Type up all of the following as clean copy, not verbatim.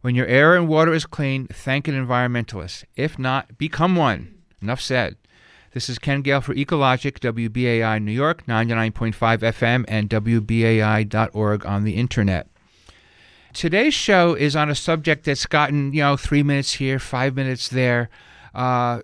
When your air and water is clean, thank an environmentalist. If not, become one. Enough said. This is Ken Gale for Ecologic, WBAI New York, 99.5 FM, and WBAI.org on the internet. Today's show is on a subject that's gotten, 3 minutes here, 5 minutes there, on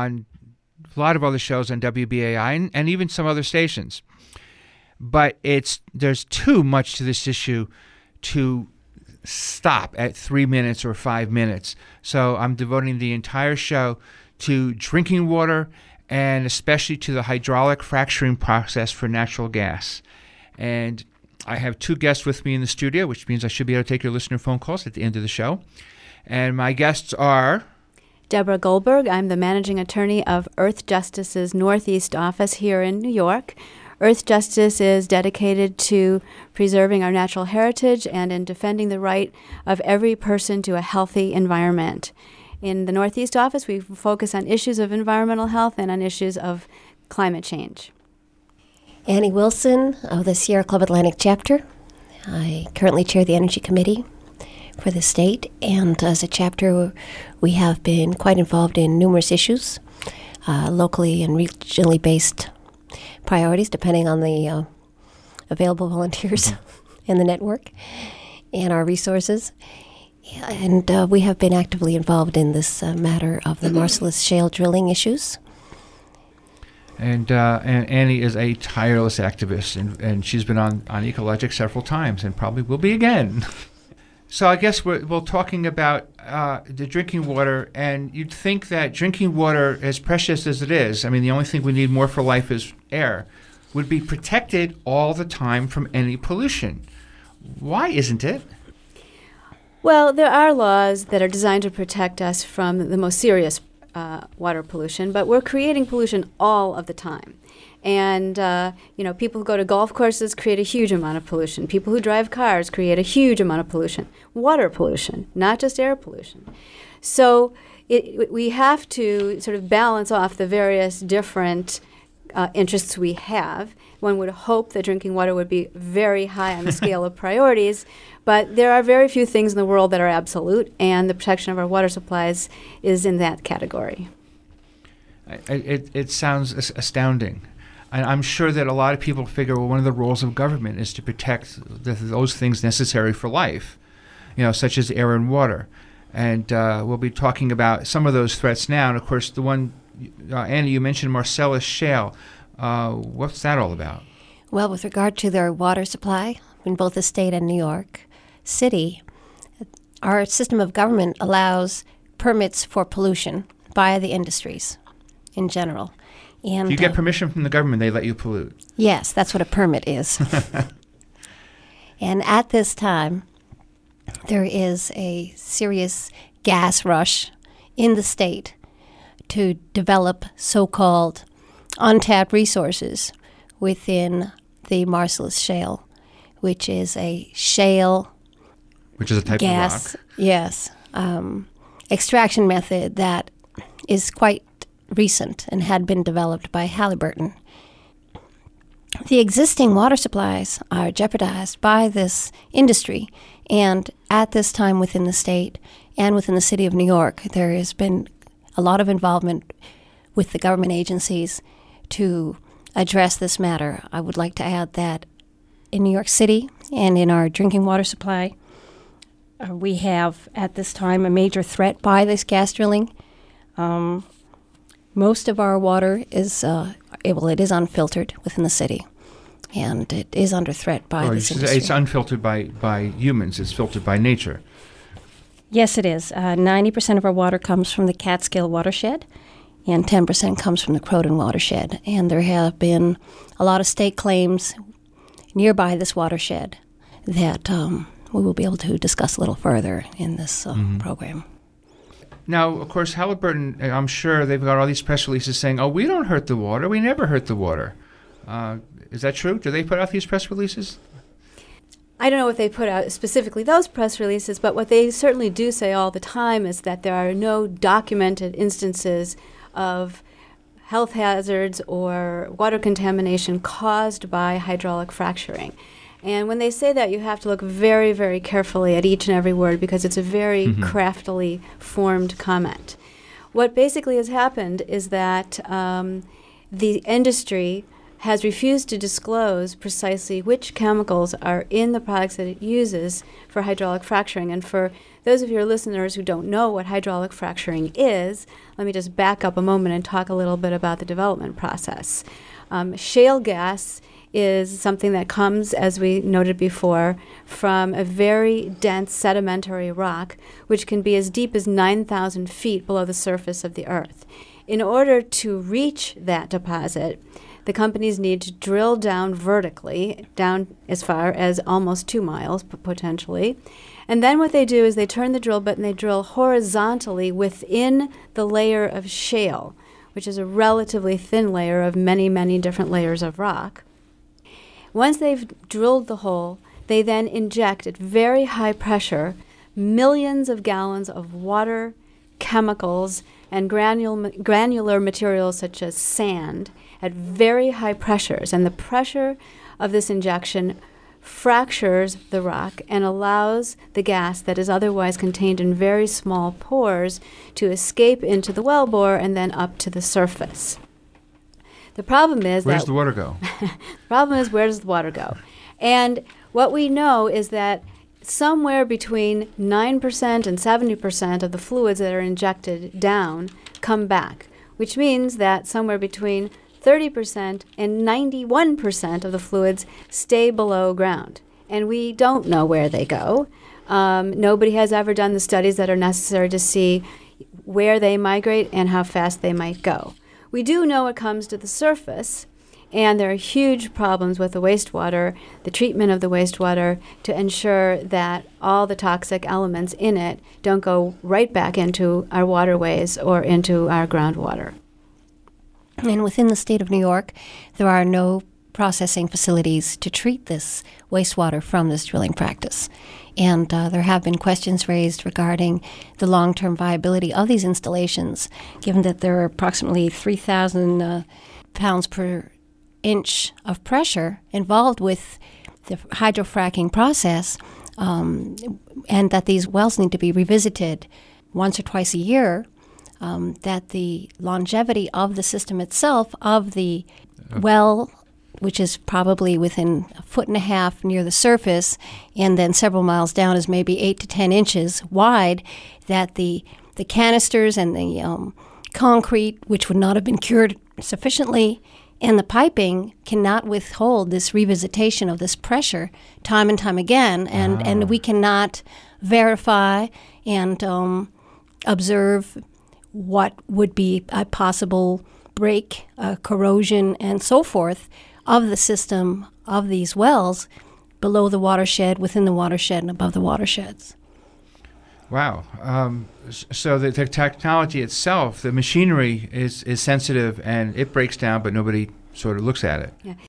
a lot of other shows on WBAI and even some other stations. But there's too much to this issue to stop at 3 minutes or 5 minutes. So I'm devoting the entire show to drinking water and especially to the hydraulic fracturing process for natural gas. And I have two guests with me in the studio, which means I should be able to take your listener phone calls at the end of the show. And my guests are Deborah Goldberg. I'm the managing attorney of Earth Justice's Northeast office here in New York. Earth Justice is dedicated to preserving our natural heritage and in defending the right of every person to a healthy environment. In the Northeast office, we focus on issues of environmental health and on issues of climate change. Annie Wilson of the Sierra Club Atlantic chapter. I currently chair the Energy Committee for the state, and as a chapter, we have been quite involved in numerous issues, locally and regionally based priorities, depending on the available volunteers in the network and our resources. And we have been actively involved in this matter of the Marcellus Shale drilling issues. And Annie is a tireless activist, and she's been on Ecologic several times and probably will be again. So I guess we're talking about the drinking water, and you'd think that drinking water, as precious as it is, I mean, the only thing we need more for life is air, would be protected all the time from any pollution. Why isn't it? Well, there are laws that are designed to protect us from the most serious water pollution, but we're creating pollution all of the time. And, people who go to golf courses create a huge amount of pollution. People who drive cars create a huge amount of pollution. Water pollution, not just air pollution. So we have to sort of balance off the various different interests we have. One would hope that drinking water would be very high on the scale of priorities, but there are very few things in the world that are absolute, and the protection of our water supplies is in that category. It sounds astounding. And I'm sure that a lot of people figure, well, one of the roles of government is to protect those things necessary for life, such as air and water. And we'll be talking about some of those threats now. And, of course, the one, Annie, you mentioned Marcellus Shale. What's that all about? Well, with regard to their water supply in both the state and New York City, our system of government allows permits for pollution by the industries in general. And you get permission from the government, they let you pollute. Yes, that's what a permit is. And at this time, there is a serious gas rush in the state to develop so-called untapped resources within the Marcellus Shale, which is a shale which is a type gas, of rock. Yes, extraction method that is quite recent and had been developed by Halliburton. The existing water supplies are jeopardized by this industry, and at this time within the state and within the city of New York, there has been a lot of involvement with the government agencies to address this matter. I would like to add that in New York City and in our drinking water supply, we have at this time a major threat by this gas drilling. Most of our water is, it is unfiltered within the city, and it is under threat by this industry. It's unfiltered by humans. It's filtered by nature. Yes, it is. 90% of our water comes from the Catskill watershed, and 10% comes from the Croton watershed. And there have been a lot of state claims nearby this watershed that we will be able to discuss a little further in this program. Now, of course, Halliburton, I'm sure they've got all these press releases saying, we don't hurt the water. We never hurt the water. Is that true? Do they put out these press releases? I don't know if they put out specifically those press releases, but what they certainly do say all the time is that there are no documented instances of health hazards or water contamination caused by hydraulic fracturing. And when they say that, you have to look very, very carefully at each and every word because it's a very craftily formed comment. What basically has happened is that the industry has refused to disclose precisely which chemicals are in the products that it uses for hydraulic fracturing. And for those of your listeners who don't know what hydraulic fracturing is, let me just back up a moment and talk a little bit about the development process. Shale gas is something that comes, as we noted before, from a very dense sedimentary rock, which can be as deep as 9,000 feet below the surface of the earth. In order to reach that deposit, the companies need to drill down vertically, down as far as almost 2 miles potentially. And then what they do is they turn the drill bit and they drill horizontally within the layer of shale, which is a relatively thin layer of many, many different layers of rock. Once they've drilled the hole, they then inject at very high pressure millions of gallons of water, chemicals, and granular materials such as sand at very high pressures. And the pressure of this injection fractures the rock and allows the gas that is otherwise contained in very small pores to escape into the wellbore and then up to the surface. The problem is where does the water go? The problem is, where does the water go? And what we know is that somewhere between 9% and 70% of the fluids that are injected down come back, which means that somewhere between 30% and 91% of the fluids stay below ground. And we don't know where they go. Nobody has ever done the studies that are necessary to see where they migrate and how fast they might go. We do know it comes to the surface, and there are huge problems with the wastewater, the treatment of the wastewater, to ensure that all the toxic elements in it don't go right back into our waterways or into our groundwater. And within the state of New York, there are no processing facilities to treat this wastewater from this drilling practice. And there have been questions raised regarding the long-term viability of these installations, given that there are approximately 3,000 pounds per inch of pressure involved with the hydrofracking process, and that these wells need to be revisited once or twice a year, that the longevity of the system itself, of the well, which is probably within 1.5 feet near the surface, and then several miles down is maybe 8 to 10 inches wide, that the canisters and the concrete, which would not have been cured sufficiently, and the piping cannot withhold this revisitation of this pressure time and time again, and we cannot verify and observe what would be a possible break, corrosion, and so forth of the system of these wells below the watershed, within the watershed, and above the watersheds. Wow. So the technology itself, the machinery is sensitive and it breaks down, but nobody sort of looks at it. Yeah.